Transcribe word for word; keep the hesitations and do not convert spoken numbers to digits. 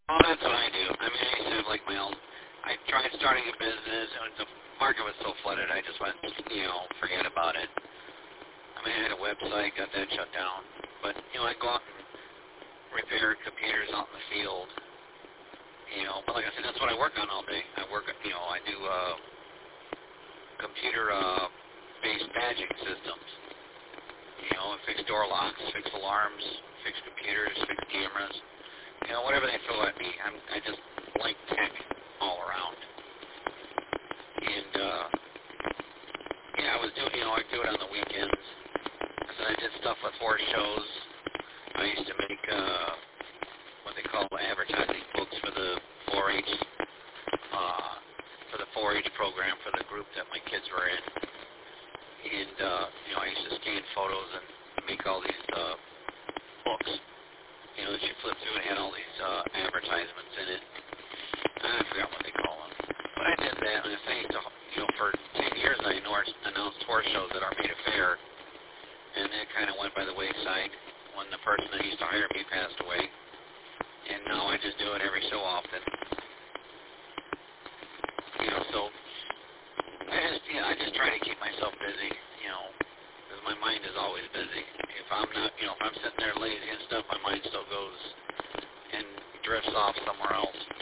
Well, that's what I do. I mean, I used to have like my own. I tried starting a business, and the market was so flooded, I just went, you know, forget about it. I mean, I had a website, got that shut down. But you know, I go out and repair computers out in the field. You know, but like I said, that's what I work on all day. I work, you know, I do uh, computer-based badging systems. You know, I fix door locks, fix alarms, fix computers, fix cameras. You know, whatever they throw at me, I'm, I just like tech all around. And, uh, yeah, I was doing, you know, I do it on the weekends. So I did stuff with horse shows. I used to make, uh, what they call advertising books for the four H, uh, for the four H program for the group that my kids were in. And, uh, you know, I used to scan photos and make all these, uh, books. You know, that you flip through and had all these, uh, advertisements in it. I forgot what they call them. But I did that, and I think, you know, for ten years I announced horse shows at Armada Fair, and it kind of went by the wayside when the person that used to hire me passed away. And now I just do it every so often. You know, so I just, you know, I just try to keep myself busy, you know, because my mind is always busy. If I'm not, you know, if I'm sitting there lazy and stuff, my mind still goes and drifts off somewhere else.